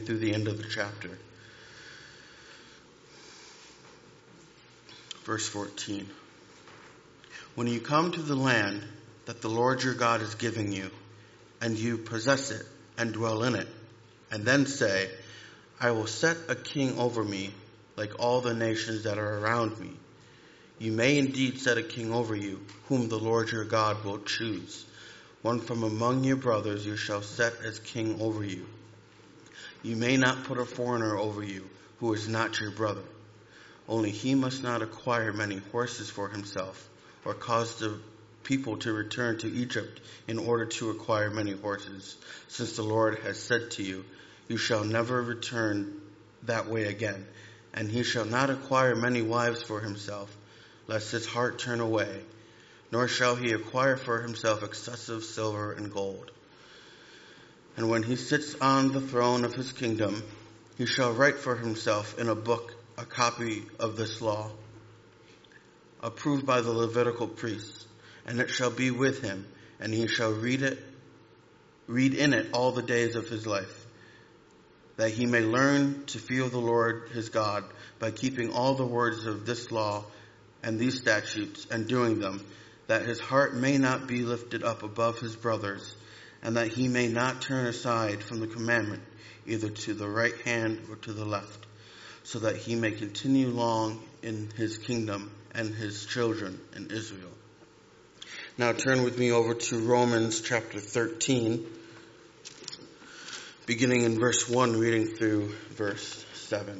through the end of the chapter. Verse 14. When you come to the land that the Lord your God is giving you, and you possess it and dwell in it, and then say, I will set a king over me like all the nations that are around me. You may indeed set a king over you, whom the Lord your God will choose. One from among your brothers you shall set as king over you. You may not put a foreigner over you, who is not your brother. Only he must not acquire many horses for himself, or cause the people to return to Egypt in order to acquire many horses, since the Lord has said to you, you shall never return that way again. And he shall not acquire many wives for himself, lest his heart turn away, nor shall he acquire for himself excessive silver and gold. And when he sits on the throne of his kingdom, he shall write for himself in a book a copy of this law, approved by the Levitical priests, and it shall be with him, and he shall read in it all the days of his life, that he may learn to fear the Lord his God by keeping all the words of this law and these statutes and doing them, that his heart may not be lifted up above his brothers, and that he may not turn aside from the commandment, either to the right hand or to the left, so that he may continue long in his kingdom and his children in Israel. Now turn with me over to Romans chapter 13, beginning in verse 1, reading through verse 7.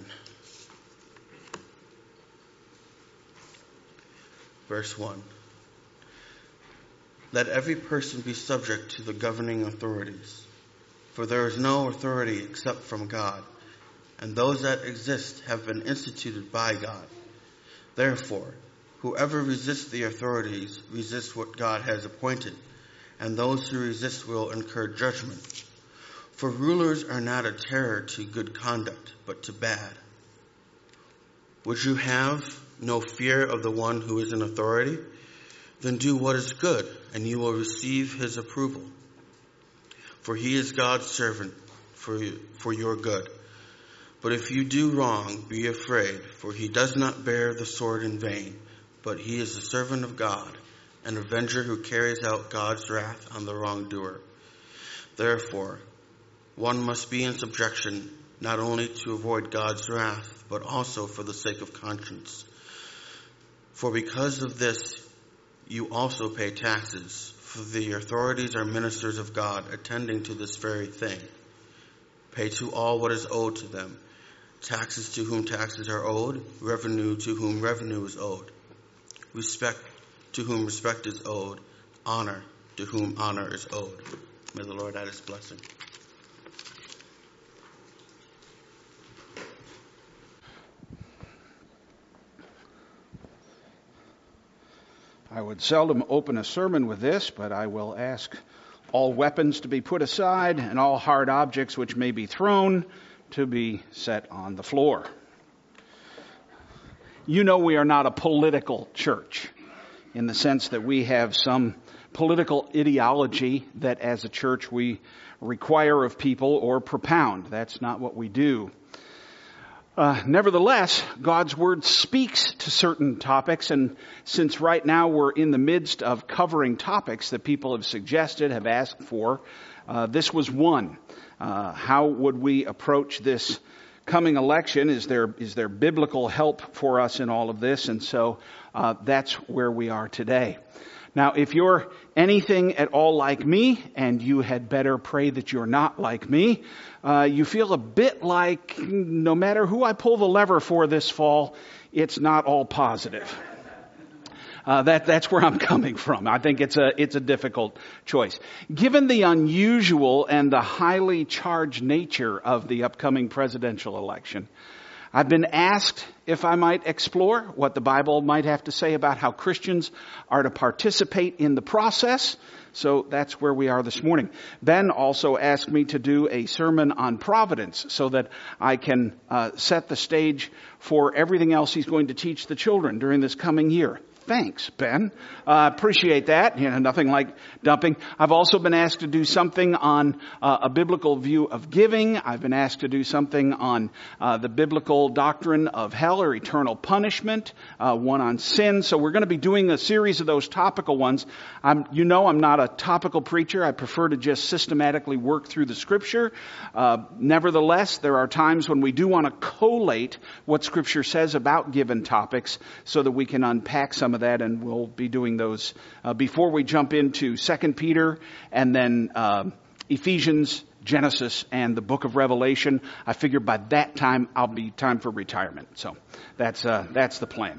Verse 1. Let every person be subject to the governing authorities, for there is no authority except from God, and those that exist have been instituted by God. Therefore, whoever resists the authorities resists what God has appointed, and those who resist will incur judgment. For rulers are not a terror to good conduct, but to bad. Would you have no fear of the one who is in authority? Then do what is good, and you will receive his approval. For he is God's servant for your good. But if you do wrong, be afraid, for he does not bear the sword in vain, but he is the servant of God, an avenger who carries out God's wrath on the wrongdoer. Therefore, one must be in subjection, not only to avoid God's wrath, but also for the sake of conscience. For because of this, you also pay taxes, for the authorities are ministers of God, attending to this very thing. Pay to all what is owed to them, taxes to whom taxes are owed, revenue to whom revenue is owed, respect to whom respect is owed, honor to whom honor is owed. May the Lord add his blessing. I would seldom open a sermon with this, but I will ask all weapons to be put aside and all hard objects which may be thrown to be set on the floor. You know we are not a political church in the sense that we have some political ideology that as a church we require of people or propound. That's not what we do. Nevertheless, God's Word speaks to certain topics, and since right now we're in the midst of covering topics that people have suggested, have asked for, this was one. How would we approach this coming election? Is there biblical help for us in all of this? And so that's where we are today. Now, if you're anything at all like me, and you had better pray that you're not like me, you feel a bit like no matter who I pull the lever for this fall, it's not all positive. That's where I'm coming from. I think it's a difficult choice. Given the unusual and the highly charged nature of the upcoming presidential election, I've been asked if I might explore what the Bible might have to say about how Christians are to participate in the process. So that's where we are this morning. Ben also asked me to do a sermon on providence so that I can set the stage for everything else he's going to teach the children during this coming year. Thanks, Ben. Appreciate that. Nothing like dumping. I've also been asked to do something on a biblical view of giving. I've been asked to do something on the biblical doctrine of hell or eternal punishment, one on sin. So we're going to be doing a series of those topical ones. I'm not a topical preacher. I prefer to just systematically work through the Scripture. Nevertheless, there are times when we do want to collate what Scripture says about given topics so that we can unpack some of that, and we'll be doing those before we jump into 2 Peter and then Ephesians, Genesis, and the book of Revelation. I figure by that time I'll be time for retirement. So that's the plan.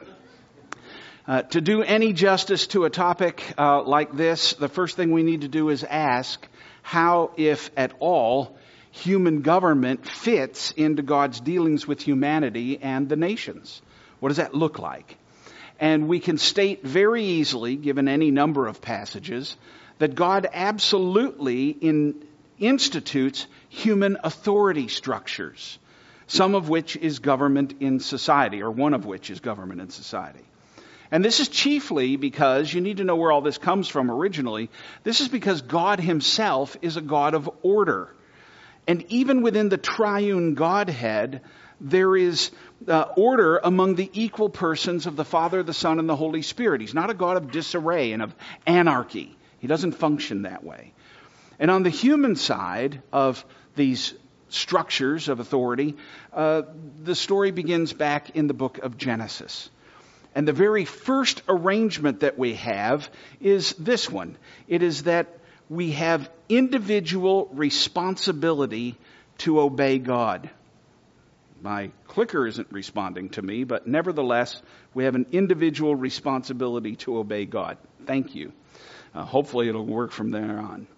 To do any justice to a topic like this, the first thing we need to do is ask how, if at all, human government fits into God's dealings with humanity and the nations. What does that look like? And we can state very easily, given any number of passages, that God absolutely institutes human authority structures, some of which is government in society, or one of which is government in society. And this is chiefly because, you need to know where all this comes from originally, this is because God himself is a God of order. And even within the triune Godhead, there is order among the equal persons of the Father, the Son, and the Holy Spirit. He's not a God of disarray and of anarchy. He doesn't function that way. And on the human side of these structures of authority, the story begins back in the book of Genesis. And the very first arrangement that we have is this one. It is that we have individual responsibility to obey God. My clicker isn't responding to me, but nevertheless, we have an individual responsibility to obey God. Thank you. Hopefully it'll work from there on.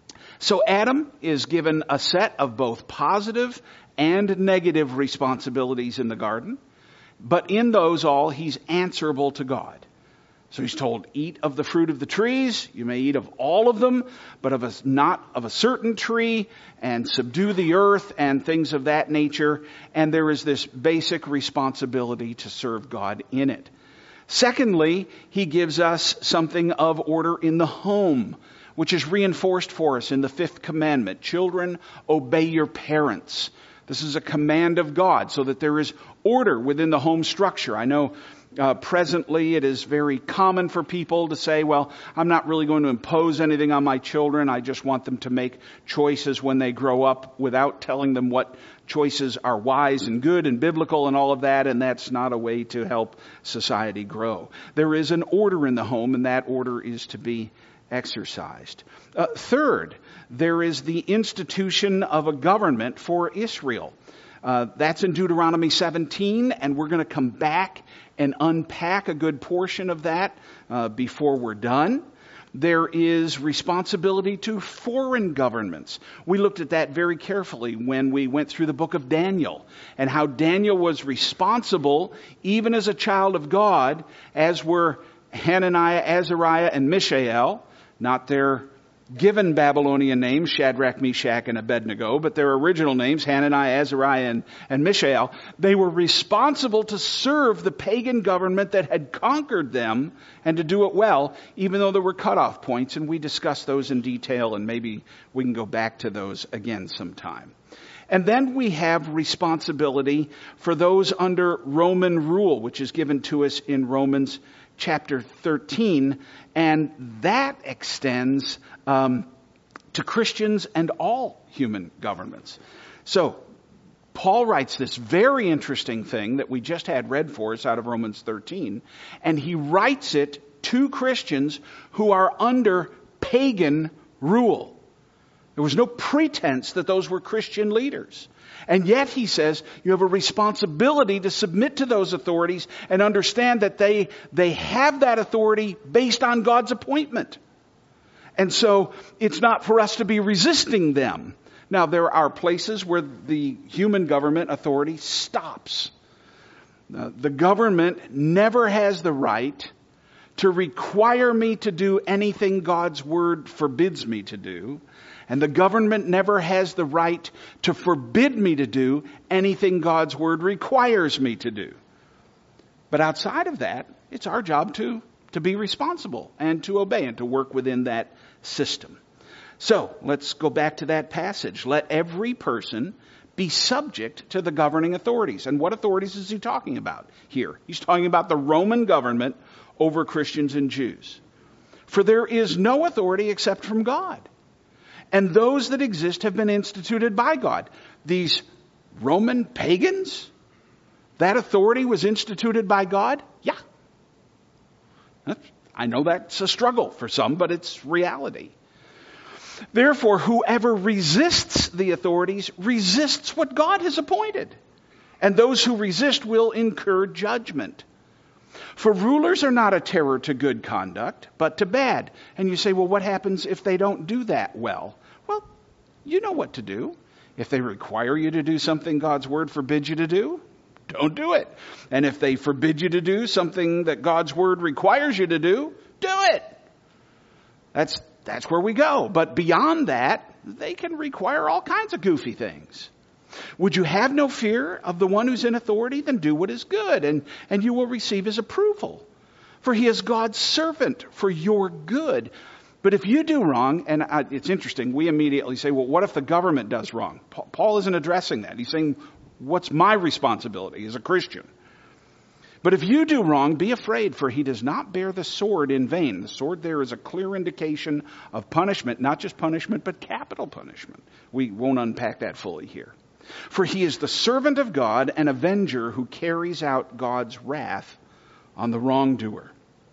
So Adam is given a set of both positive and negative responsibilities in the garden, but in those all, he's answerable to God. So he's told, eat of the fruit of the trees. You may eat of all of them, but not of a certain tree, and subdue the earth and things of that nature. And there is this basic responsibility to serve God in it. Secondly, he gives us something of order in the home, which is reinforced for us in the 5th commandment. Children, obey your parents. This is a command of God so that there is order within the home structure. I know presently it is very common for people to say, well, I'm not really going to impose anything on my children. I just want them to make choices when they grow up without telling them what choices are wise and good and biblical and all of that. And that's not a way to help society grow. There is an order in the home, and that order is to be exercised. Third, there is the institution of a government for Israel. That's in Deuteronomy 17, and we're going to come back and unpack a good portion of that before we're done. There is responsibility to foreign governments. We looked at that very carefully when we went through the book of Daniel, and how Daniel was responsible, even as a child of God, as were Hananiah, Azariah, and Mishael, not their given Babylonian names, Shadrach, Meshach, and Abednego, but their original names, Hananiah, Azariah, and Mishael. They were responsible to serve the pagan government that had conquered them, and to do it well, even though there were cutoff points, and we discussed those in detail, and maybe we can go back to those again sometime. And then we have responsibility for those under Roman rule, which is given to us in Romans chapter 13, and that extends to Christians and all human governments. So, Paul writes this very interesting thing that we just had read for us out of Romans 13, and he writes it to Christians who are under pagan rule. There was no pretense that those were Christian leaders. And yet, he says, you have a responsibility to submit to those authorities and understand that they have that authority based on God's appointment. And so, it's not for us to be resisting them. Now, there are places where the human government authority stops. The government never has the right to require me to do anything God's word forbids me to do. And the government never has the right to forbid me to do anything God's word requires me to do. But outside of that, it's our job to to be responsible and to obey and to work within that system. So let's go back to that passage. Let every person be subject to the governing authorities. And what authorities is he talking about here? He's talking about the Roman government over Christians and Jews. For there is no authority except from God. And those that exist have been instituted by God. These Roman pagans, that authority was instituted by God? Yeah. I know that's a struggle for some, but it's reality. Therefore, whoever resists the authorities resists what God has appointed. And those who resist will incur judgment. For rulers are not a terror to good conduct, but to bad. And you say, well, what happens if they don't do that well? Well, you know what to do. If they require you to do something God's word forbids you to do, don't do it. And if they forbid you to do something that God's word requires you to do it. That's where we go. But beyond that, they can require all kinds of goofy things. Would you have no fear of the one who's in authority? Then do what is good, and you will receive his approval. For he is God's servant for your good. But if you do wrong, and it's interesting, we immediately say, well, what if the government does wrong? Paul isn't addressing that. He's saying, what's my responsibility as a Christian? But if you do wrong, be afraid, for he does not bear the sword in vain. The sword there is a clear indication of punishment, not just punishment, but capital punishment. We won't unpack that fully here. For he is the servant of God, an avenger who carries out God's wrath on the wrongdoer.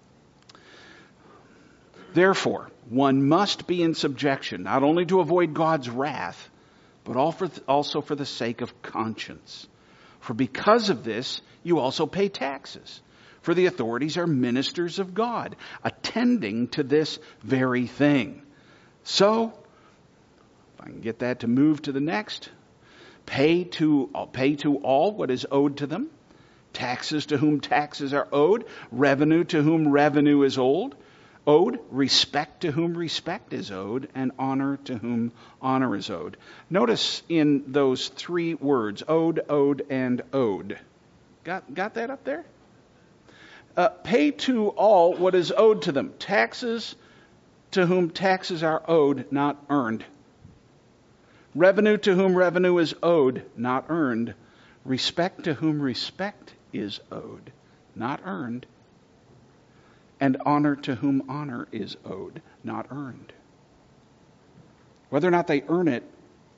Therefore, one must be in subjection, not only to avoid God's wrath, but also for the sake of conscience. For because of this, you also pay taxes. For the authorities are ministers of God, attending to this very thing. So, if I can get that to move to the next, pay to all what is owed to them, taxes to whom taxes are owed, revenue to whom revenue is owed, respect to whom respect is owed, and honor to whom honor is owed. Notice in those three words, owed, and owed. Got that up there? Pay to all what is owed to them. Taxes to whom taxes are owed, not earned. Revenue to whom revenue is owed, not earned. Respect to whom respect is owed, not earned. And honor to whom honor is owed, not earned. Whether or not they earn it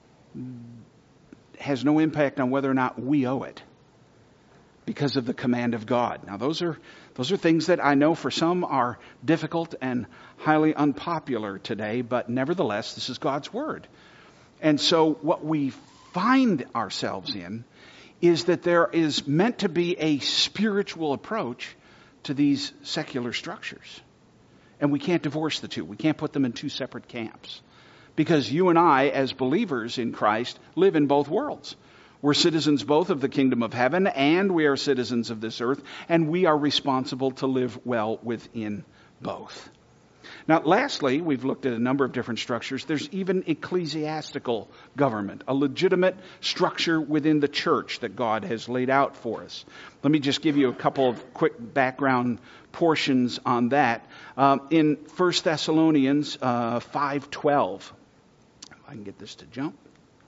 has no impact on whether or not we owe it, because of the command of God. Now, those are things that I know for some are difficult and highly unpopular today, but nevertheless, this is God's word. And so what we find ourselves in is that there is meant to be a spiritual approach to these secular structures. And we can't divorce the two. We can't put them in two separate camps. Because you and I, as believers in Christ, live in both worlds. We're citizens both of the kingdom of heaven, and we are citizens of this earth, and we are responsible to live well within both. Now, lastly, we've looked at a number of different structures. There's even ecclesiastical government, a legitimate structure within the church that God has laid out for us. Let me just give you a couple of quick background portions on that. In 1 Thessalonians 5:12, if I can get this to jump.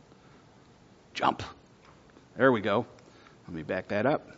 There we go. Let me back that up.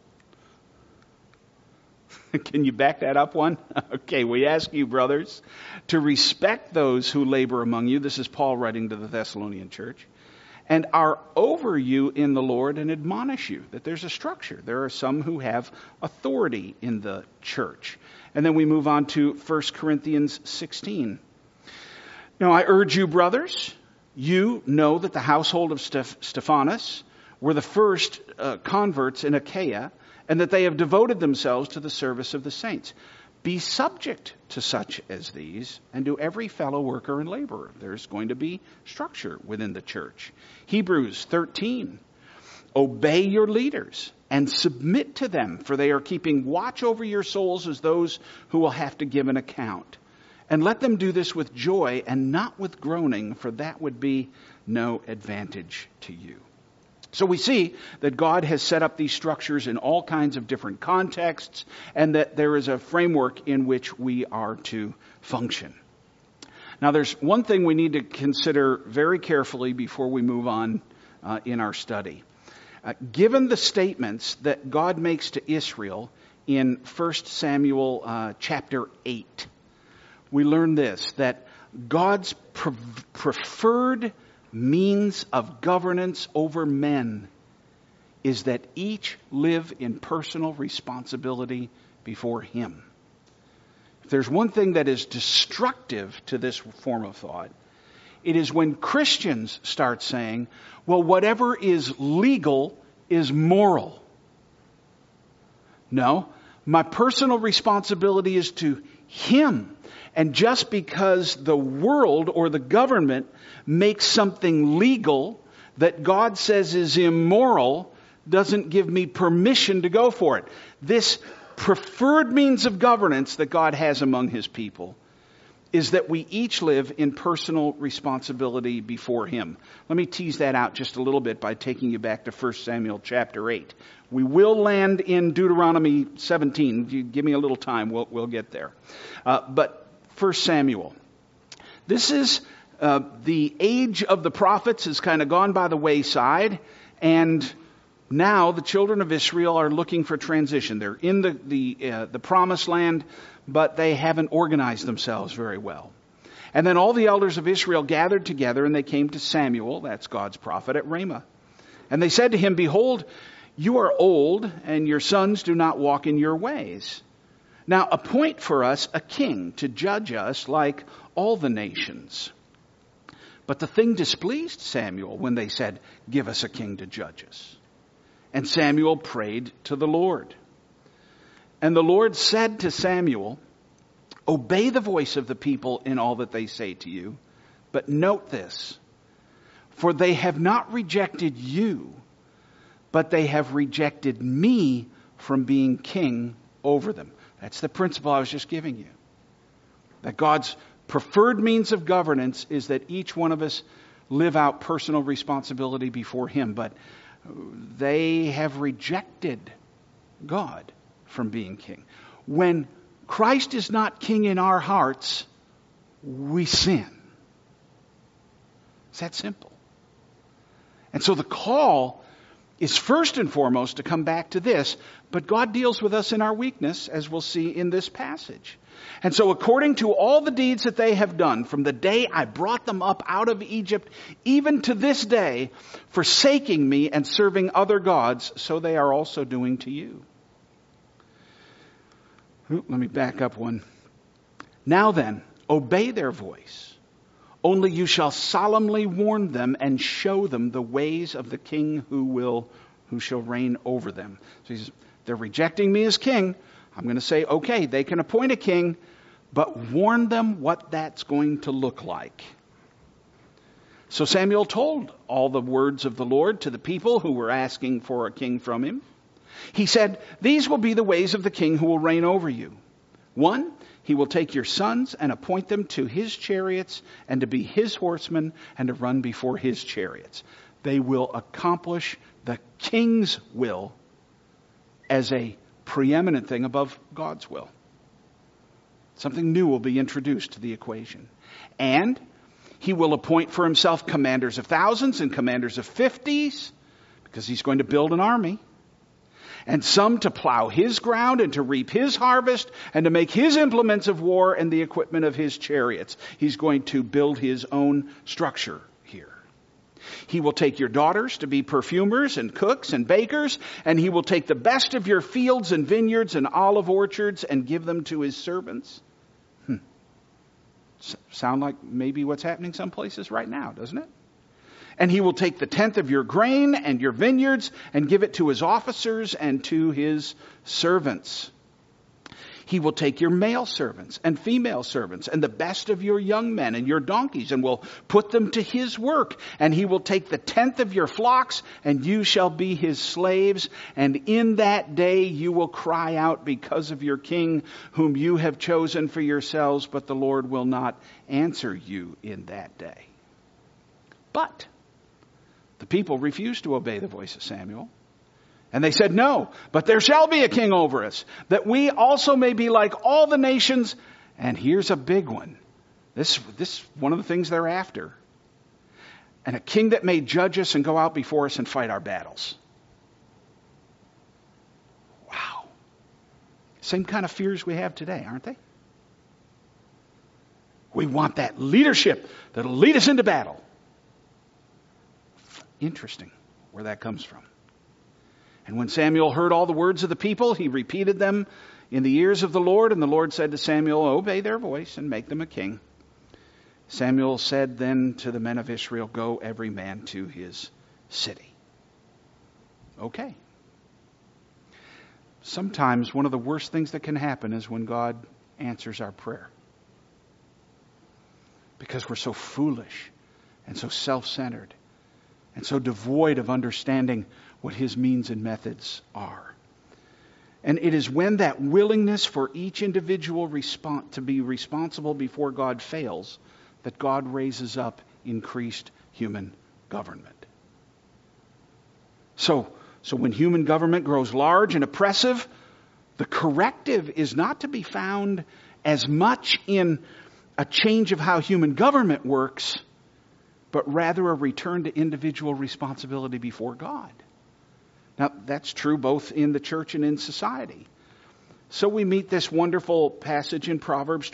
Can you back that up one? Okay, we ask you, brothers, to respect those who labor among you. This is Paul writing to the Thessalonian church. And are over you in the Lord and admonish you. That there's a structure. There are some who have authority in the church. And then we move on to 1 Corinthians 16. Now I urge you, brothers, you know that the household of Stephanas were the first converts in Achaia, and that they have devoted themselves to the service of the saints. Be subject to such as these, and to every fellow worker and laborer. There's going to be structure within the church. Hebrews 13. Obey your leaders and submit to them, for they are keeping watch over your souls as those who will have to give an account. And let them do this with joy and not with groaning, for that would be no advantage to you. So we see that God has set up these structures in all kinds of different contexts, and that there is a framework in which we are to function. Now there's one thing we need to consider very carefully before we move on in our study. Given the statements that God makes to Israel in 1 Samuel chapter 8, we learn this, that God's preferred means of governance over men is that each live in personal responsibility before Him. If there's one thing that is destructive to this form of thought, it is when Christians start saying, well, whatever is legal is moral. No, my personal responsibility is to Him. And just because the world or the government makes something legal that God says is immoral doesn't give me permission to go for it. This preferred means of governance that God has among His people is that we each live in personal responsibility before Him. Let me tease that out just a little bit by taking you back to 1 Samuel chapter 8. We will land in Deuteronomy 17. If you give me a little time, we'll get there. But 1 Samuel. This is the age of the prophets has kind of gone by the wayside, and now the children of Israel are looking for transition. They're in the promised land, but they haven't organized themselves very well. And then all the elders of Israel gathered together, and they came to Samuel, that's God's prophet, at Ramah. And they said to him, behold, you are old, and your sons do not walk in your ways. Now appoint for us a king to judge us like all the nations. But the thing displeased Samuel when they said, give us a king to judge us. And Samuel prayed to the Lord. And the Lord said to Samuel, obey the voice of the people in all that they say to you. But note this, for they have not rejected you, but they have rejected me from being king over them. That's the principle I was just giving you. That God's preferred means of governance is that each one of us live out personal responsibility before Him. But they have rejected God from being king. When Christ is not king in our hearts, we sin. It's that simple. And so the call is first and foremost to come back to this, but God deals with us in our weakness, as we'll see in this passage. And so according to all the deeds that they have done, from the day I brought them up out of Egypt, even to this day, forsaking me and serving other gods, so they are also doing to you. Let me back up one. Now then, obey their voice. Only you shall solemnly warn them and show them the ways of the king who shall reign over them. So he says, they're rejecting me as king. I'm going to say, okay, they can appoint a king, but warn them what that's going to look like. So Samuel told all the words of the Lord to the people who were asking for a king from him. He said, these will be the ways of the king who will reign over you. 1, he will take your sons and appoint them to his chariots and to be his horsemen and to run before his chariots. They will accomplish the king's will as a preeminent thing above God's will. Something new will be introduced to the equation. And he will appoint for himself commanders of thousands and commanders of 50s, because he's going to build an army. And some to plow his ground and to reap his harvest and to make his implements of war and the equipment of his chariots. He's going to build his own structure here. He will take your daughters to be perfumers and cooks and bakers, and he will take the best of your fields and vineyards and olive orchards and give them to his servants. Sound like maybe what's happening some places right now, doesn't it? And he will take the tenth of your grain and your vineyards and give it to his officers and to his servants. He will take your male servants and female servants and the best of your young men and your donkeys and will put them to his work. And he will take the tenth of your flocks and you shall be his slaves. And in that day you will cry out because of your king whom you have chosen for yourselves, but the Lord will not answer you in that day. But The people refused to obey the voice of Samuel. And they said, "No, but there shall be a king over us, that we also may be like all the nations." And here's a big one. This one of the things they're after. "And a king that may judge us and go out before us and fight our battles." Wow. Same kind of fears we have today, aren't they? We want that leadership that'll lead us into battle. Interesting where that comes from. And when Samuel heard all the words of the people, he repeated them in the ears of the Lord. And the Lord said to Samuel, "Obey their voice and make them a king." Samuel said then to the men of Israel, "Go every man to his city." Okay. Sometimes one of the worst things that can happen is when God answers our prayer. Because we're so foolish and so self-centered and so devoid of understanding what his means and methods are. And it is when that willingness for each individual to be responsible before God fails that God raises up increased human government. So when human government grows large and oppressive, the corrective is not to be found as much in a change of how human government works, but rather a return to individual responsibility before God. Now, that's true both in the church and in society. So we meet this wonderful passage in Proverbs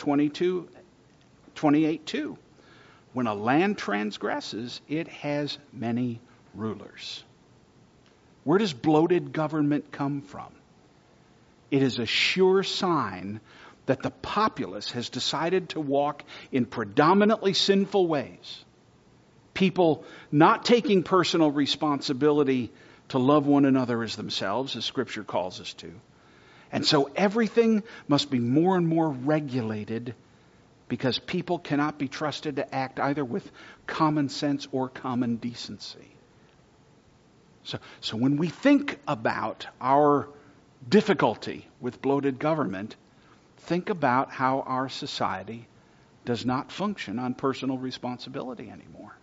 28:2. When a land transgresses, it has many rulers. Where does bloated government come from? It is a sure sign that the populace has decided to walk in predominantly sinful ways. People not taking personal responsibility to love one another as themselves, as Scripture calls us to. And so everything must be more and more regulated because people cannot be trusted to act either with common sense or common decency. So when we think about our difficulty with bloated government, think about how our society does not function on personal responsibility anymore.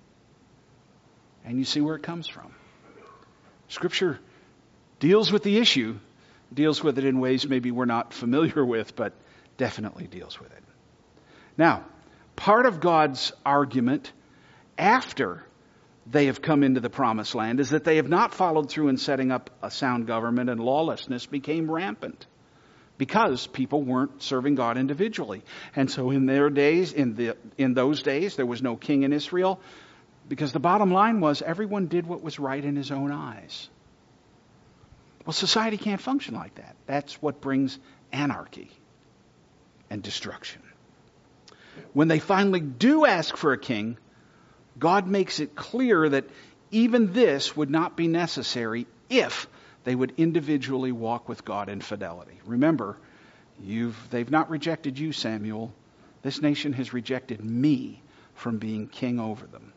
And you see where it comes from. Scripture deals with the issue, deals with it in ways maybe we're not familiar with, but definitely deals with it. Now, part of God's argument after they have come into the promised land is that they have not followed through in setting up a sound government, and lawlessness became rampant because people weren't serving God individually. And so in those days, there was no king in Israel, because the bottom line was everyone did what was right in his own eyes. Well, society can't function like that. That's what brings anarchy and destruction. When they finally do ask for a king, God makes it clear that even this would not be necessary if they would individually walk with God in fidelity. Remember, they've not rejected you, Samuel. This nation has rejected me from being king over them.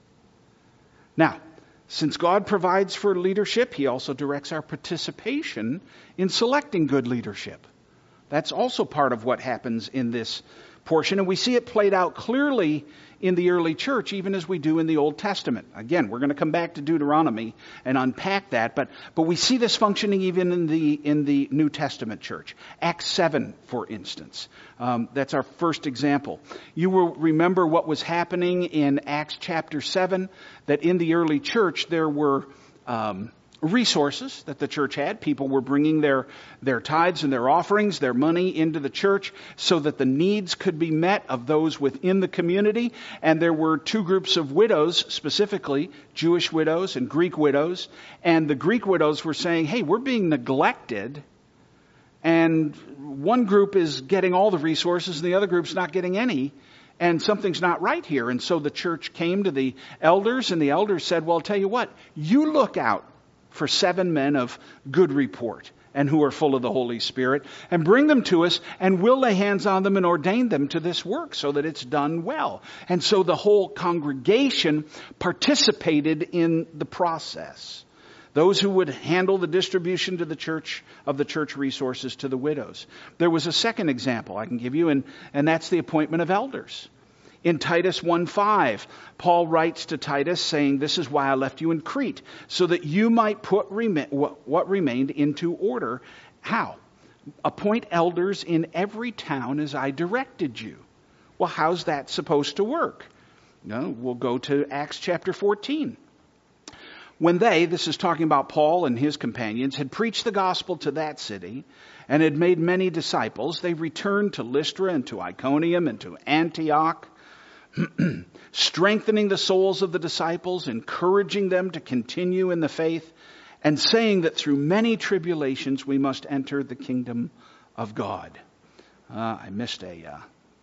Now, since God provides for leadership, he also directs our participation in selecting good leadership. That's also part of what happens in this portion, and we see it played out clearly in the early church, even as we do in the Old Testament. Again, we're going to come back to Deuteronomy and unpack that, but we see this functioning even in the New Testament church. Acts 7, for instance. That's our first example. You will remember what was happening in Acts chapter 7, that in the early church there were resources that the church had. People were bringing their tithes and their offerings, their money into the church so that the needs could be met of those within the community. And there were two groups of widows, specifically Jewish widows and Greek widows. And the Greek widows were saying, hey, we're being neglected. And one group is getting all the resources and the other group's not getting any. And something's not right here. And so the church came to the elders, and the elders said, well, I'll tell you what, you look out for 7 men of good report and who are full of the Holy Spirit, and bring them to us, and we'll lay hands on them and ordain them to this work so that it's done well. And so the whole congregation participated in the process. Those who would handle the distribution to the church of the church resources to the widows. There was a second example I can give you, and that's the appointment of elders. In Titus 1:5, Paul writes to Titus saying, "This is why I left you in Crete, so that you might put what remained into order." How? "Appoint elders in every town as I directed you." Well, how's that supposed to work? We'll go to Acts chapter 14. When they, this is talking about Paul and his companions, had preached the gospel to that city and had made many disciples, they returned to Lystra and to Iconium and to Antioch, strengthening the souls of the disciples, encouraging them to continue in the faith, and saying that through many tribulations we must enter the kingdom of God. I missed a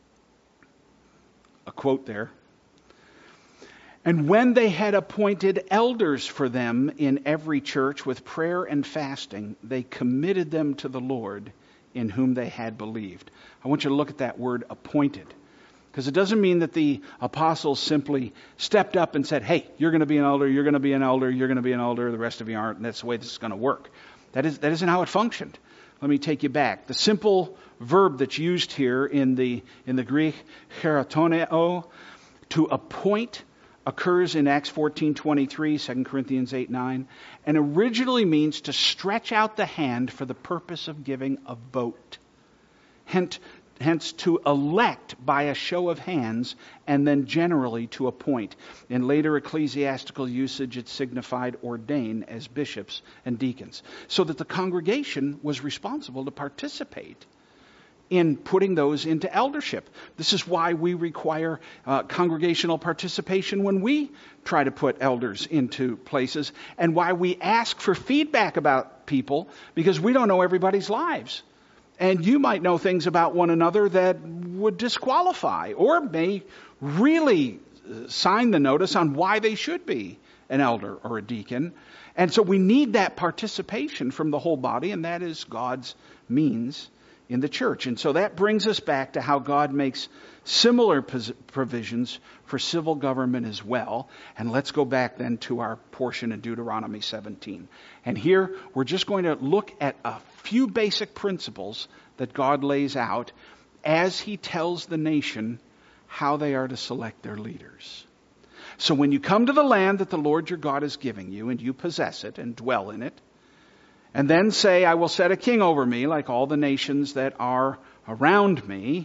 quote there. "And when they had appointed elders for them in every church with prayer and fasting, they committed them to the Lord in whom they had believed." I want you to look at that word appointed. Because it doesn't mean that the apostles simply stepped up and said, "Hey, you're going to be an elder, you're going to be an elder, you're going to be an elder, the rest of you aren't, and that's the way this is going to work." That isn't how it functioned. Let me take you back. The simple verb that's used here in the Greek, charatoneo, to appoint, occurs in Acts 14:23, 2 Corinthians 8:9, and originally means to stretch out the hand for the purpose of giving a vote. Hence, to elect by a show of hands, and then generally to appoint. In later ecclesiastical usage, it signified ordain as bishops and deacons. So that the congregation was responsible to participate in putting those into eldership. This is why we require congregational participation when we try to put elders into places, and why we ask for feedback about people, because we don't know everybody's lives. And you might know things about one another that would disqualify or may really sign the notice on why they should be an elder or a deacon. And so we need that participation from the whole body, and that is God's means in the church. And so that brings us back to how God makes similar provisions for civil government as well. And let's go back then to our portion in Deuteronomy 17. And here we're just going to look at a few basic principles that God lays out as He tells the nation how they are to select their leaders. So when you come to the land that the Lord your God is giving you, and you possess it and dwell in it, and then say, "I will set a king over me like all the nations that are around me,"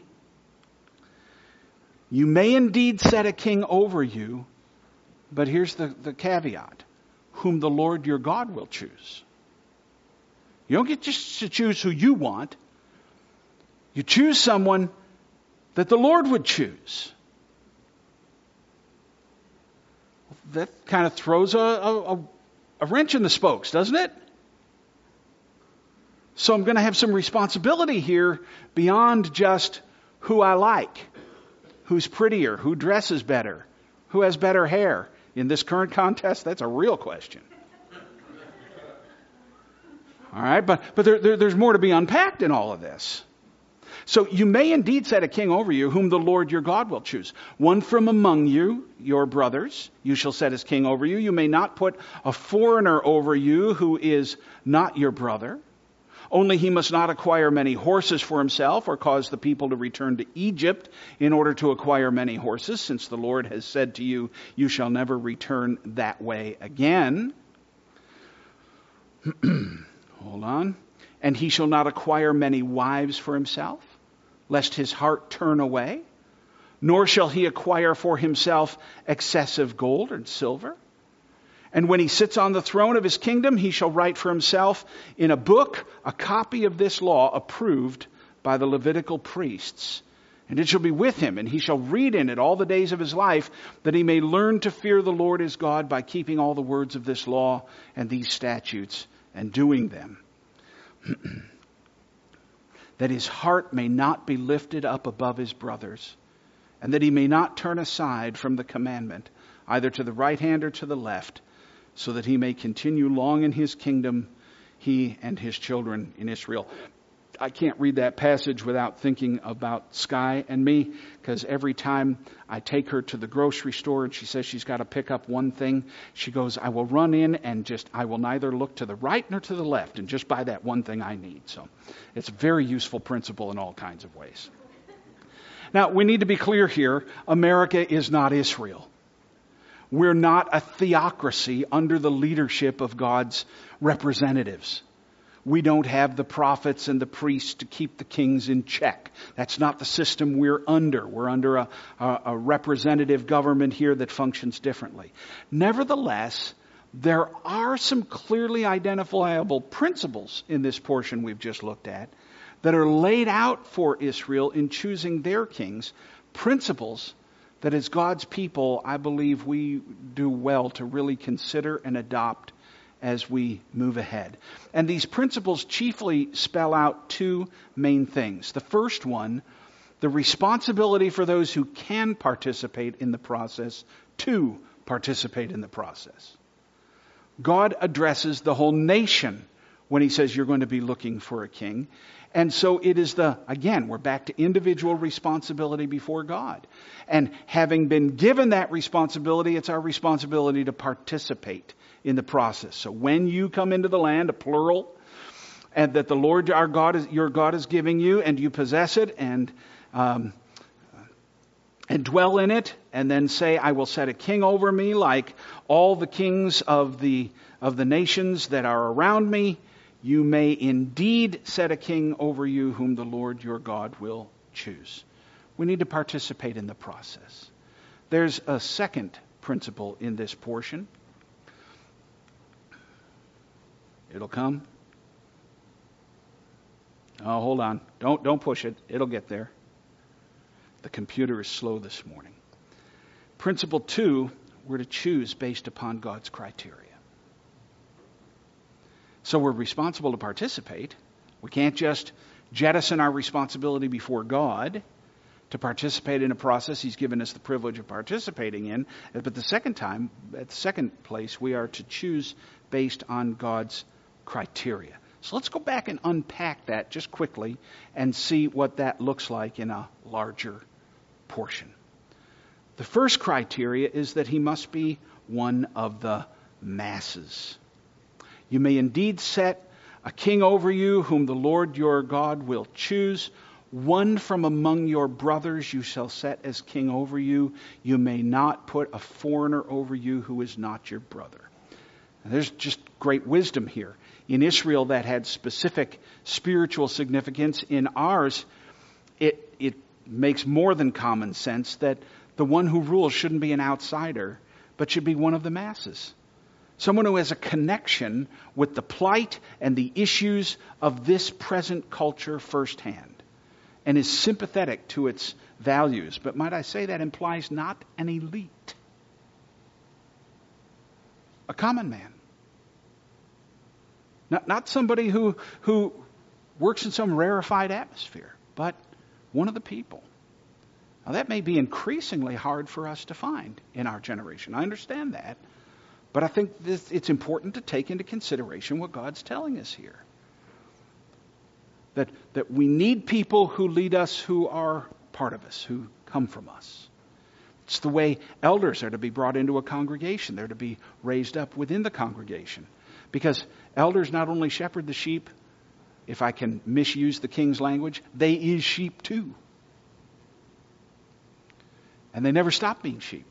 you may indeed set a king over you, but here's the caveat: whom the Lord your God will choose. You don't get just to choose who you want. You choose someone that the Lord would choose. That kind of throws a wrench in the spokes, doesn't it? So I'm going to have some responsibility here beyond just who I like, who's prettier, who dresses better, who has better hair. In this current contest, that's a real question. All right, but there's more to be unpacked in all of this. So you may indeed set a king over you, whom the Lord your God will choose. One from among you, your brothers, you shall set as king over you. You may not put a foreigner over you who is not your brother. Only he must not acquire many horses for himself, or cause the people to return to Egypt in order to acquire many horses, since the Lord has said to you, "You shall never return that way again." Hold on. "And he shall not acquire many wives for himself, lest his heart turn away. Nor shall he acquire for himself excessive gold and silver. And when he sits on the throne of his kingdom, he shall write for himself in a book a copy of this law approved by the Levitical priests. And it shall be with him, and he shall read in it all the days of his life, that he may learn to fear the Lord his God by keeping all the words of this law and these statutes and doing them. That his heart may not be lifted up above his brothers, and that he may not turn aside from the commandment, either to the right hand or to the left, so that he may continue long in his kingdom, he and his children in Israel." I can't read that passage without thinking about Sky and me, because every time I take her to the grocery store and she says she's got to pick up one thing, she goes, "I will run in and I will neither look to the right nor to the left and just buy that one thing I need." So it's a very useful principle in all kinds of ways. Now, we need to be clear here. America is not Israel. We're not a theocracy under the leadership of God's representatives. We don't have the prophets and the priests to keep the kings in check. That's not the system we're under. We're under a representative government here that functions differently. Nevertheless, there are some clearly identifiable principles in this portion we've just looked at that are laid out for Israel in choosing their kings, principles that as God's people, I believe we do well to really consider and adopt as we move ahead. And these principles chiefly spell out two main things. The first one, the responsibility for those who can participate in the process to participate in the process. God addresses the whole nation when he says you're going to be looking for a king. And so it is again, we're back to individual responsibility before God. And having been given that responsibility, it's our responsibility to participate in the process. So when you come into the land, a plural, and that the Lord your God is giving you, and you possess it and dwell in it, and then say, I will set a king over me like all the kings of the nations that are around me. You may indeed set a king over you whom the Lord your God will choose. We need to participate in the process. There's a second principle in this portion. It'll come. Oh, hold on. Don't push it. It'll get there. The computer is slow this morning. Principle 2, we're to choose based upon God's criteria. So we're responsible to participate. We can't just jettison our responsibility before God to participate in a process He's given us the privilege of participating in. But the second place, we are to choose based on God's criteria. So let's go back and unpack that just quickly and see what that looks like in a larger portion. The first criteria is that he must be one of the masses. You may indeed set a king over you whom the Lord your God will choose. One from among your brothers you shall set as king over you. You may not put a foreigner over you who is not your brother. Now, there's just great wisdom here. In Israel, that had specific spiritual significance. In ours, it makes more than common sense that the one who rules shouldn't be an outsider, but should be one of the masses. Someone who has a connection with the plight and the issues of this present culture firsthand and is sympathetic to its values. But might I say that implies not an elite, a common man. Not somebody who works in some rarefied atmosphere, but one of the people. Now that may be increasingly hard for us to find in our generation. I understand that. But I think it's important to take into consideration what God's telling us here. That we need people who lead us, who are part of us, who come from us. It's the way elders are to be brought into a congregation. They're to be raised up within the congregation. Because elders not only shepherd the sheep, if I can misuse the king's language, they is sheep too. And they never stop being sheep.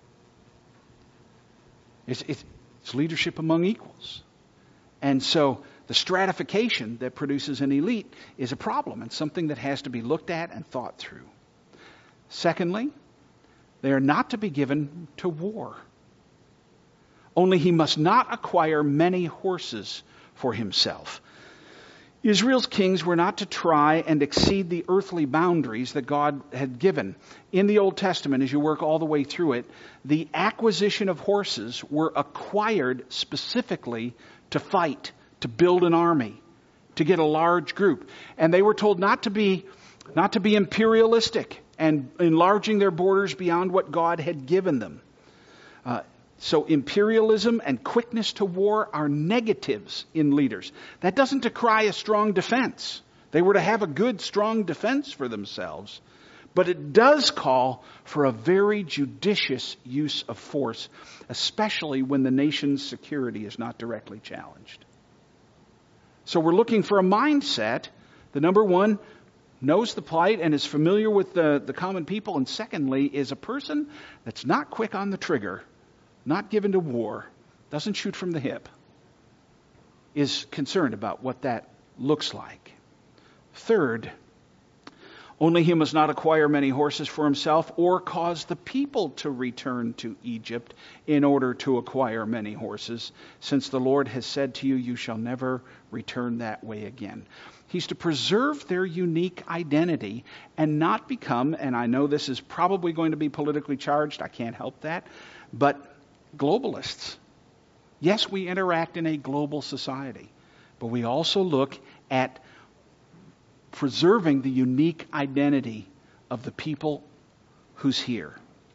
It's leadership among equals. And so the stratification that produces an elite is a problem and something that has to be looked at and thought through. Secondly, they are not to be given to war. Only he must not acquire many horses for himself. Israel's kings were not to try and exceed the earthly boundaries that God had given. In the Old Testament, as you work all the way through it, the acquisition of horses were acquired specifically to fight, to build an army, to get a large group. And they were told not to be imperialistic and enlarging their borders beyond what God had given them. So imperialism and quickness to war are negatives in leaders. That doesn't decry a strong defense. They were to have a good, strong defense for themselves. But it does call for a very judicious use of force, especially when the nation's security is not directly challenged. So we're looking for a mindset. The number one, knows the plight and is familiar with the common people, and secondly, is a person that's not quick on the trigger, not given to war, doesn't shoot from the hip, is concerned about what that looks like. Third, only he must not acquire many horses for himself or cause the people to return to Egypt in order to acquire many horses, since the Lord has said to you, you shall never return that way again. He's to preserve their unique identity and not become, and I know this is probably going to be politically charged, I can't help that, but globalists. Yes, we interact in a global society, but we also look at preserving the unique identity of the people who's here.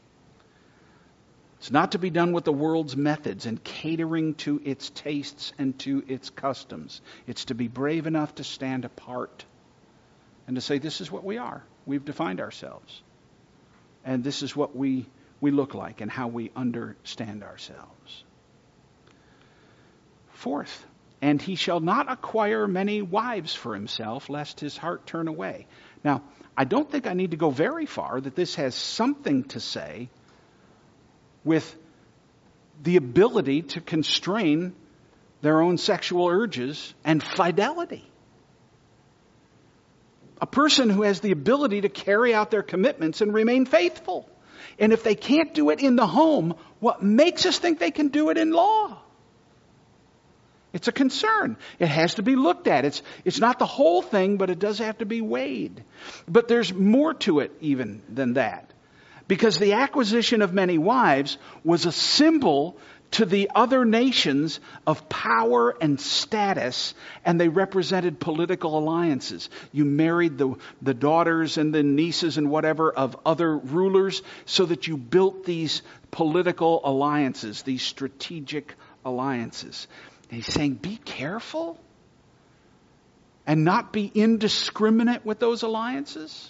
It's not to be done with the world's methods and catering to its tastes and to its customs. It's to be brave enough to stand apart and to say, this is what we are. We've defined ourselves. And this is what we look like and how we understand ourselves. Fourth, and he shall not acquire many wives for himself, lest his heart turn away. Now, I don't think I need to go very far that this has something to say with the ability to constrain their own sexual urges and fidelity. A person who has the ability to carry out their commitments and remain faithful. And if they can't do it in the home, what makes us think they can do it in law? It's a concern. It has to be looked at. It's not the whole thing, but it does have to be weighed. But there's more to it even than that. Because the acquisition of many wives was a symbol to the other nations of power and status, and they represented political alliances. You married the daughters and the nieces and whatever of other rulers so that you built these political alliances, these strategic alliances. And he's saying, be careful and not be indiscriminate with those alliances,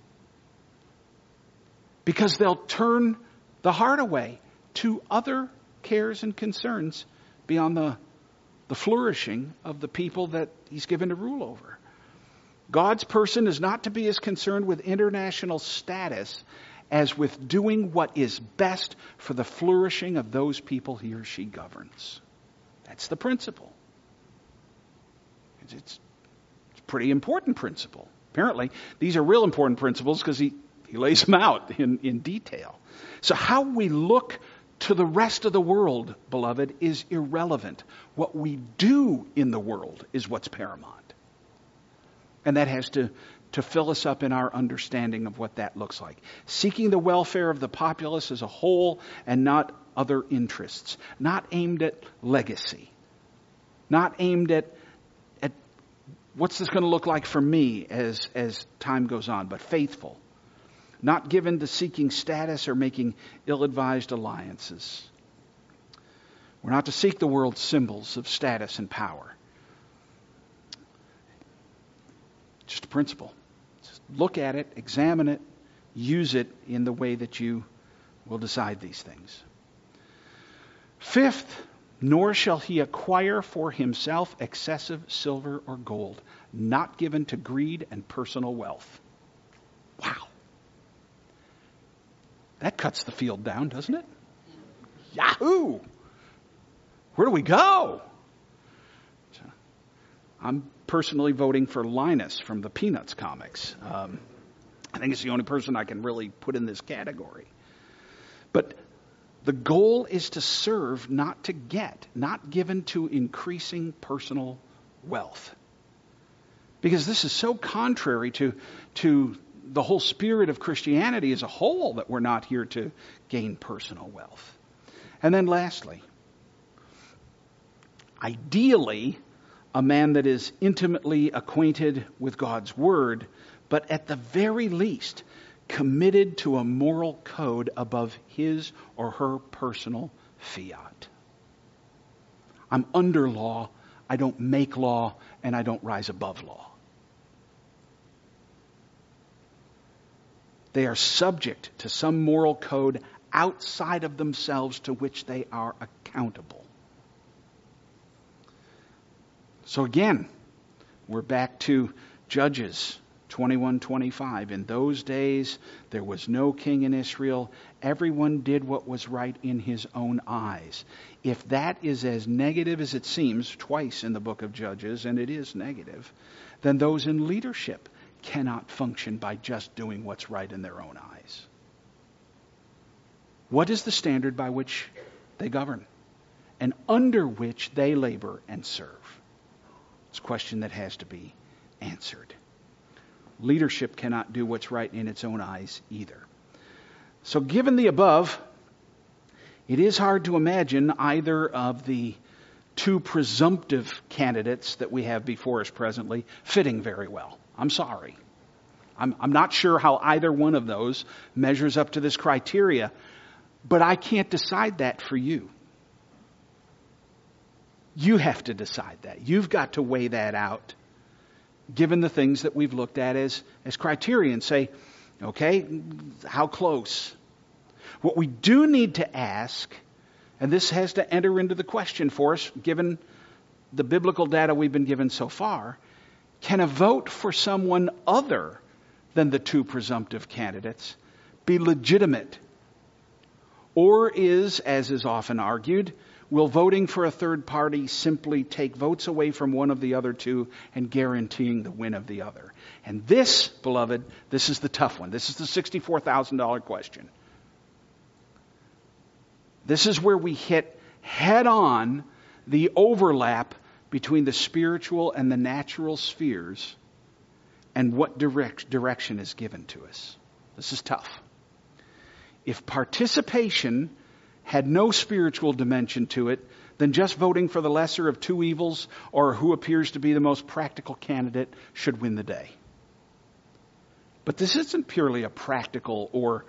because they'll turn the heart away to other cares and concerns beyond the flourishing of the people that he's given to rule over. God's person is not to be as concerned with international status as with doing what is best for the flourishing of those people he or she governs. That's the principle. It's a pretty important principle. Apparently, these are real important principles because he lays them out in detail. So how we look to the rest of the world, beloved, is irrelevant. What we do in the world is what's paramount. And that has to fill us up in our understanding of what that looks like. Seeking the welfare of the populace as a whole and not other interests. Not aimed at legacy. Not aimed at what's this going to look like for me as time goes on, but faithful. Not given to seeking status or making ill-advised alliances. We're not to seek the world's symbols of status and power. Just a principle. Just look at it, examine it, use it in the way that you will decide these things. Fifth, nor shall he acquire for himself excessive silver or gold, not given to greed and personal wealth. Wow. That cuts the field down, doesn't it? Yahoo! Where do we go? I'm personally voting for Linus from the Peanuts comics. I think it's the only person I can really put in this category. But the goal is to serve, not to get, not given to increasing personal wealth. Because this is so contrary to the whole spirit of Christianity as a whole, that we're not here to gain personal wealth. And then lastly, ideally, a man that is intimately acquainted with God's Word, but at the very least, committed to a moral code above his or her personal fiat. I'm under law, I don't make law, and I don't rise above law. They are subject to some moral code outside of themselves to which they are accountable. So again, we're back to Judges 21:25. In those days there was no king in Israel. Everyone did what was right in his own eyes. If that is as negative as it seems twice in the book of Judges, and it is negative, then those in leadership cannot function by just doing what's right in their own eyes. What is the standard by which they govern and under which they labor and serve? It's a question that has to be answered. Leadership cannot do what's right in its own eyes either. So given the above, it is hard to imagine either of the two presumptive candidates that we have before us presently fitting very well. I'm sorry. I'm not sure how either one of those measures up to this criteria, but I can't decide that for you. You have to decide that. You've got to weigh that out, given the things that we've looked at as criteria, and say, okay, how close? What we do need to ask, and this has to enter into the question for us, given the biblical data we've been given so far, can a vote for someone other than the two presumptive candidates be legitimate? Or is, as is often argued, will voting for a third party simply take votes away from one of the other two and guaranteeing the win of the other? And this, beloved, this is the tough one. This is the $64,000 question. This is where we hit head on the overlap between the spiritual and the natural spheres and what direction is given to us. This is tough. If participation had no spiritual dimension to it, then just voting for the lesser of two evils or who appears to be the most practical candidate should win the day. But this isn't purely a practical or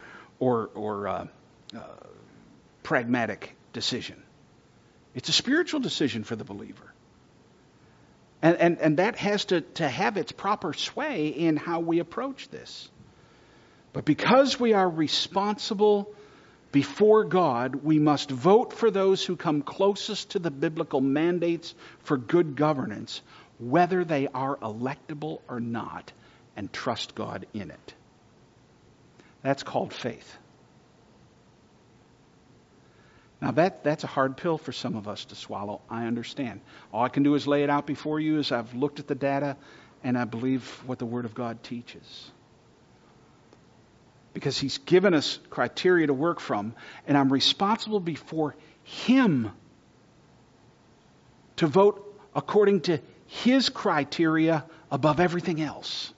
pragmatic decision. It's a spiritual decision for the believer. And that has to have its proper sway in how we approach this. But because we are responsible before God, we must vote for those who come closest to the biblical mandates for good governance, whether they are electable or not, and trust God in it. That's called faith. Now that's a hard pill for some of us to swallow. I understand. All I can do is lay it out before you as I've looked at the data and I believe what the Word of God teaches. Because He's given us criteria to work from, and I'm responsible before Him to vote according to His criteria above everything else.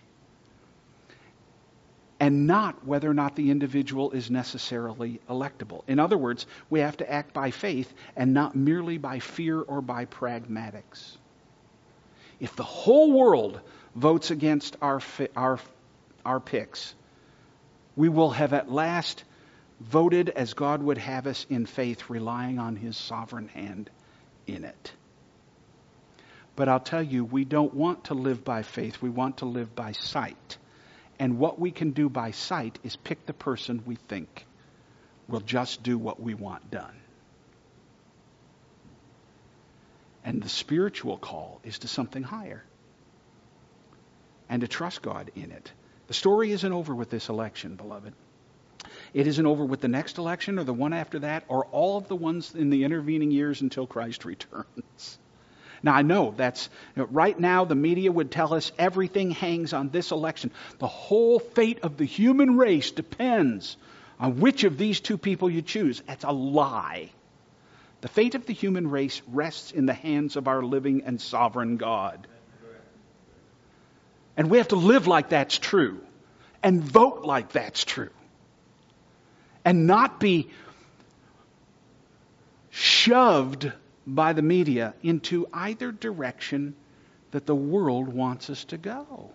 And not whether or not the individual is necessarily electable. In other words, we have to act by faith and not merely by fear or by pragmatics. If the whole world votes against our picks, we will have at last voted as God would have us in faith, relying on His sovereign hand in it. But I'll tell you, we don't want to live by faith. We want to live by sight. And what we can do by sight is pick the person we think will just do what we want done. And the spiritual call is to something higher. And to trust God in it. The story isn't over with this election, beloved. It isn't over with the next election or the one after that or all of the ones in the intervening years until Christ returns. Now, I know that's, right now the media would tell us everything hangs on this election. The whole fate of the human race depends on which of these two people you choose. That's a lie. The fate of the human race rests in the hands of our living and sovereign God. And we have to live like that's true. And vote like that's true. And not be shoved by the media into either direction that the world wants us to go.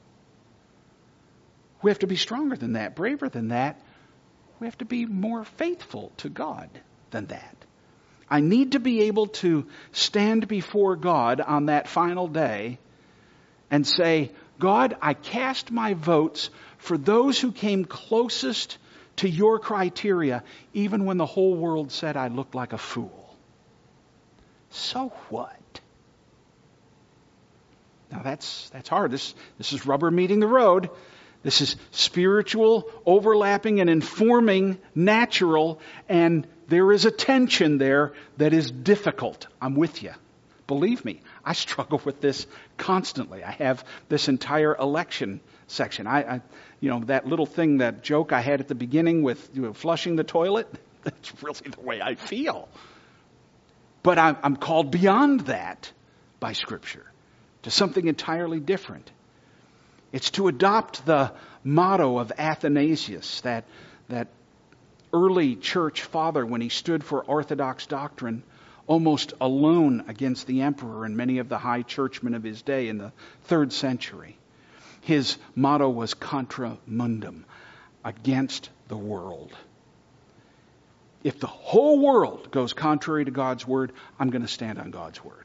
We have to be stronger than that, braver than that. We have to be more faithful to God than that. I need to be able to stand before God on that final day and say, God, I cast my votes for those who came closest to your criteria, even when the whole world said I looked like a fool. So what? Now Now that's hard. This is rubber meeting the road. This is spiritual, overlapping and informing natural, and there is a tension there that is difficult. I'm with you. Believe me, I struggle with this constantly. I have this entire election section. I that little thing, that joke I had at the beginning with flushing the toilet, that's really the way I feel. But I'm called beyond that by Scripture to something entirely different. It's to adopt the motto of Athanasius, that early church father, when he stood for orthodox doctrine, almost alone against the emperor and many of the high churchmen of his day in the 3rd century. His motto was contra mundum, against the world. If the whole world goes contrary to God's word, I'm going to stand on God's word.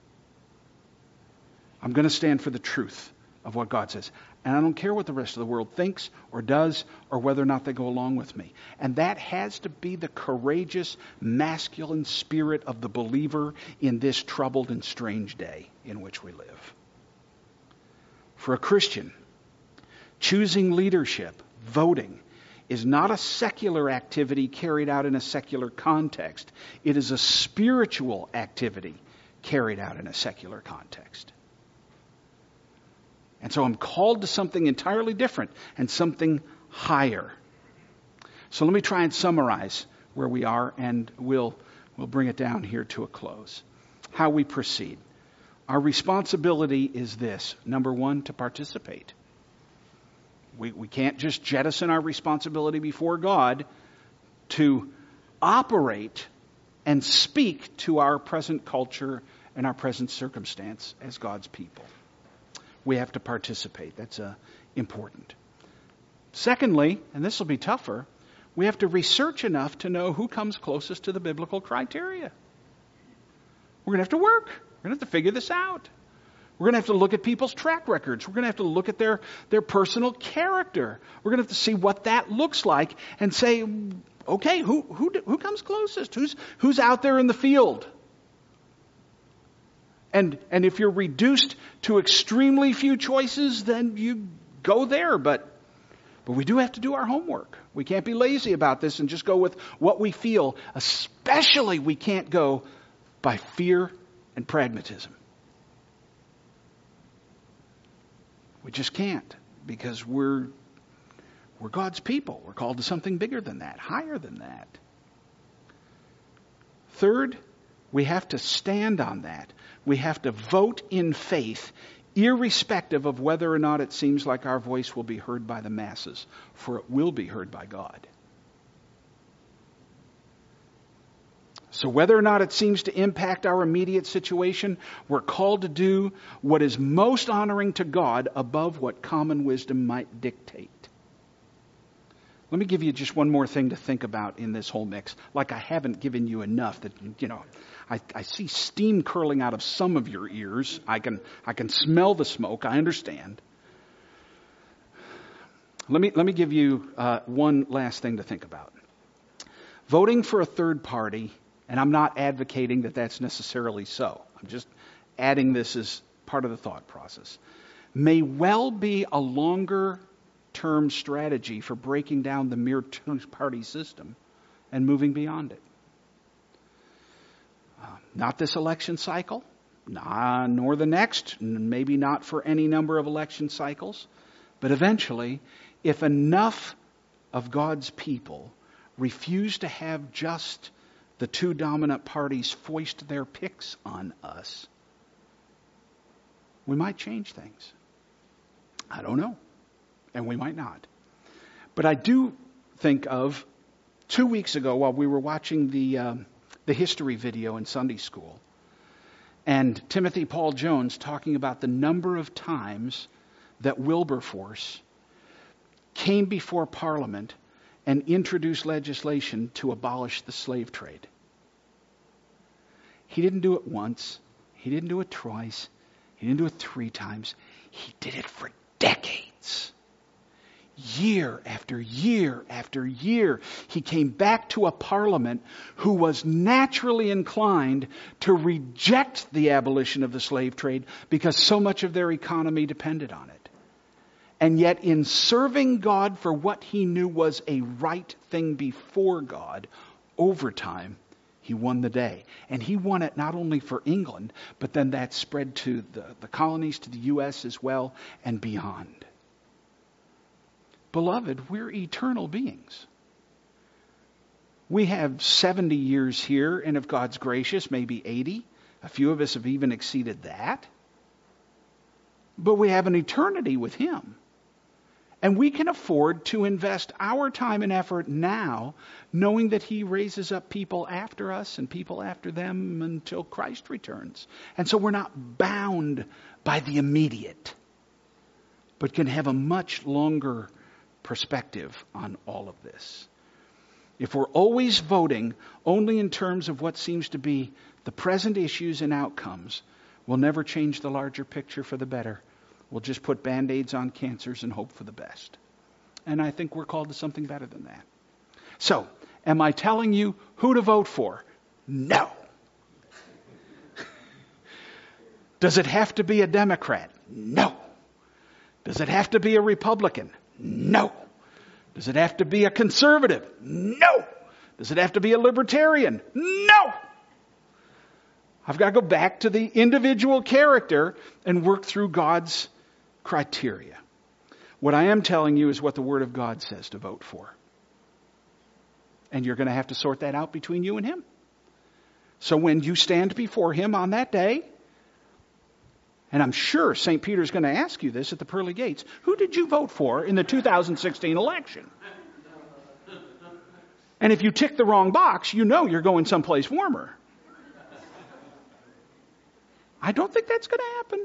I'm going to stand for the truth of what God says. And I don't care what the rest of the world thinks or does or whether or not they go along with me. And that has to be the courageous, masculine spirit of the believer in this troubled and strange day in which we live. For a Christian, choosing leadership, voting, is not a secular activity carried out in a secular context. It is a spiritual activity carried out in a secular context. And so I'm called to something entirely different and something higher. So let me try and summarize where we are, and we'll bring it down here to a close. How we proceed. Our responsibility is this. Number one, to participate. We can't just jettison our responsibility before God to operate and speak to our present culture and our present circumstance as God's people. We have to participate. That's important. Secondly, and this will be tougher, we have to research enough to know who comes closest to the biblical criteria. We're going to have to work. We're going to have to figure this out. We're going to have to look at people's track records. We're going to have to look at their personal character. We're going to have to see what that looks like and say, okay, who comes closest? Who's out there in the field? And if you're reduced to extremely few choices, then you go there. But we do have to do our homework. We can't be lazy about this and just go with what we feel. Especially we can't go by fear and pragmatism. We just can't, because we're God's people. We're called to something bigger than that, higher than that. Third, we have to stand on that. We have to vote in faith, irrespective of whether or not it seems like our voice will be heard by the masses, for it will be heard by God. So whether or not it seems to impact our immediate situation, we're called to do what is most honoring to God above what common wisdom might dictate. Let me give you just one more thing to think about in this whole mix. Like I haven't given you enough that, I see steam curling out of some of your ears. I can smell the smoke. I understand. Let me give you one last thing to think about. Voting for a third party, and I'm not advocating that that's necessarily so. I'm just adding this as part of the thought process. May well be a longer-term strategy for breaking down the mere two-party system and moving beyond it. Not this election cycle, nor the next, maybe not for any number of election cycles, but eventually, if enough of God's people refuse to have just the two dominant parties foist their picks on us, we might change things. I don't know. And we might not. But I do think of 2 weeks ago while we were watching the history video in Sunday school, and Timothy Paul Jones talking about the number of times that Wilberforce came before Parliament and introduced legislation to abolish the slave trade. He didn't do it once. He didn't do it twice. He didn't do it 3 times. He did it for decades. year after year after year, he came back to a parliament who was naturally inclined to reject the abolition of the slave trade because so much of their economy depended on it. And yet, in serving God for what he knew was a right thing before God, over time, he won the day. And he won it not only for England, but then that spread to the colonies, to the U.S. as well, and beyond. Beloved, we're eternal beings. We have 70 years here, and if God's gracious, maybe 80. A few of us have even exceeded that. But we have an eternity with him. And we can afford to invest our time and effort now, knowing that he raises up people after us and people after them until Christ returns. And so we're not bound by the immediate, but can have a much longer perspective on all of this. If we're always voting only in terms of what seems to be the present issues and outcomes, we'll never change the larger picture for the better. We'll just put Band-Aids on cancers and hope for the best. And I think we're called to something better than that. So, am I telling you who to vote for? No. Does it have to be a Democrat? No. Does it have to be a Republican? No. Does it have to be a conservative? No. Does it have to be a libertarian? No. I've got to go back to the individual character and work through God's criteria. What I am telling you is what the Word of God says to vote for. And you're going to have to sort that out between you and him. So when you stand before him on that day, and I'm sure St. Peter's going to ask you this at the pearly gates, who did you vote for in the 2016 election? And if you tick the wrong box, you know you're going someplace warmer. I don't think that's going to happen.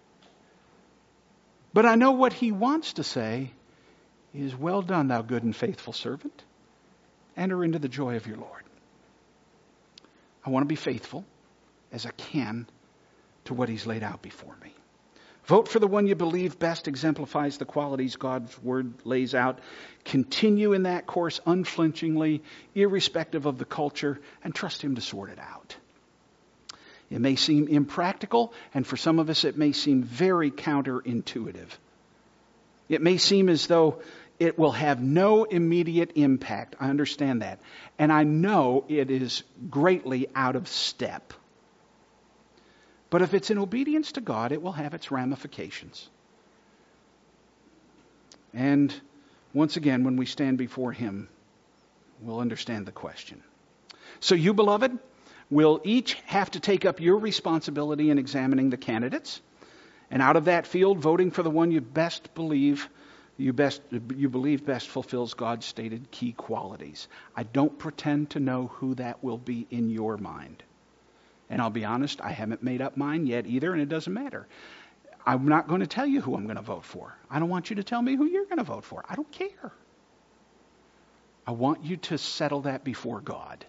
But I know what he wants to say is, well done, thou good and faithful servant. Enter into the joy of your Lord. I want to be faithful as I can to what he's laid out before me. Vote for the one you believe best exemplifies the qualities God's word lays out. Continue in that course unflinchingly, irrespective of the culture, and trust him to sort it out. It may seem impractical, and for some of us it may seem very counterintuitive. It may seem as though it will have no immediate impact. I understand that. And I know it is greatly out of step. But if it's in obedience to God, it will have its ramifications. And once again, when we stand before him, we'll understand the question. So you, beloved, will each have to take up your responsibility in examining the candidates, and out of that field, voting for the one you believe best fulfills God's stated key qualities. I don't pretend to know who that will be in your mind. And I'll be honest, I haven't made up mine yet either, and it doesn't matter. I'm not going to tell you who I'm going to vote for. I don't want you to tell me who you're going to vote for. I don't care. I want you to settle that before God.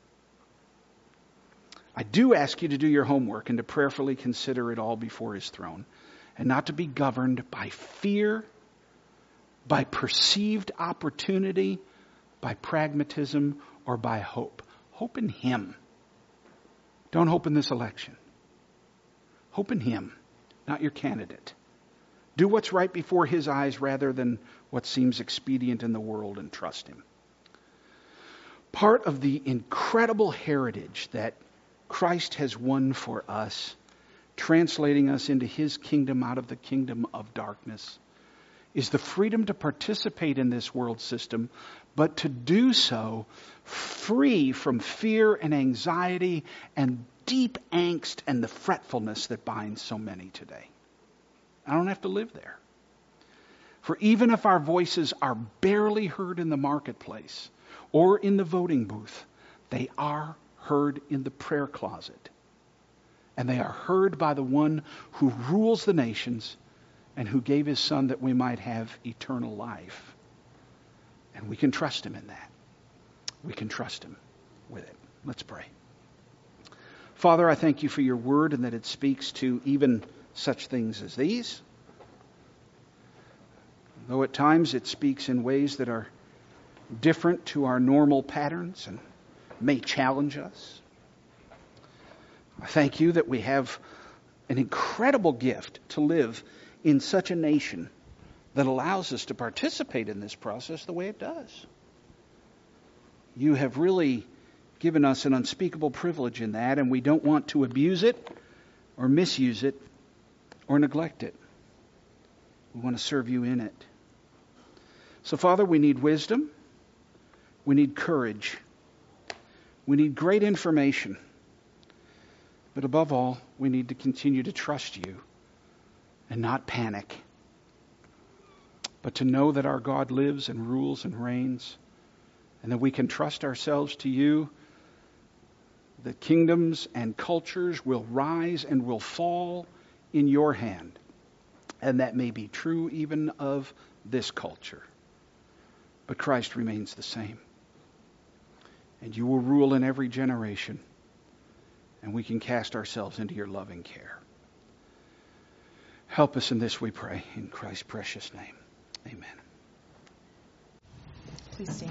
I do ask you to do your homework and to prayerfully consider it all before his throne, and not to be governed by fear, by perceived opportunity, by pragmatism, or by hope. Hope in him. Don't hope in this election. Hope in him, not your candidate. Do what's right before his eyes rather than what seems expedient in the world, and trust him. Part of the incredible heritage that Christ has won for us, translating us into his kingdom out of the kingdom of darkness, is the freedom to participate in this world system, but to do so free from fear and anxiety and deep angst and the fretfulness that binds so many today. I don't have to live there. For even if our voices are barely heard in the marketplace or in the voting booth, they are heard in the prayer closet. And they are heard by the one who rules the nations and who gave his son that we might have eternal life. And we can trust him in that. We can trust him with it. Let's pray. Father, I thank you for your word and that it speaks to even such things as these. though at times it speaks in ways that are different to our normal patterns and may challenge us. I thank you that we have an incredible gift to live in such a nation that allows us to participate in this process the way it does. You have really given us an unspeakable privilege in that, and we don't want to abuse it or misuse it or neglect it. We want to serve you in it. So, Father, we need wisdom. We need courage. We need great information. But above all, we need to continue to trust you and not panic, but to know that our God lives and rules and reigns, and that we can trust ourselves to you. That kingdoms and cultures will rise and will fall in your hand. And that may be true even of this culture. But Christ remains the same. And you will rule in every generation. And we can cast ourselves into your loving care. Help us in this, we pray, in Christ's precious name. Amen. Please stand.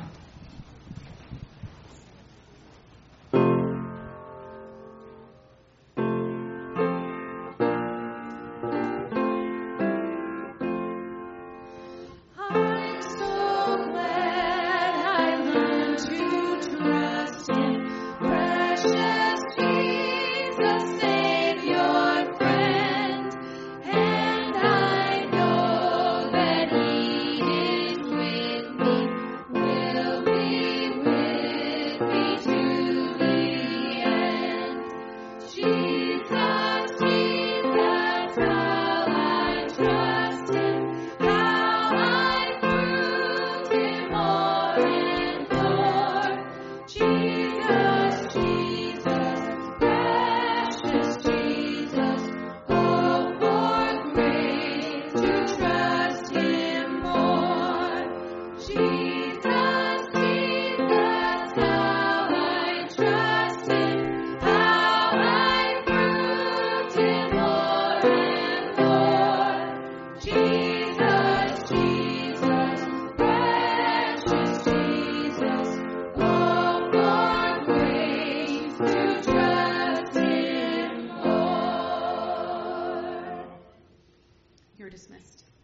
You're dismissed.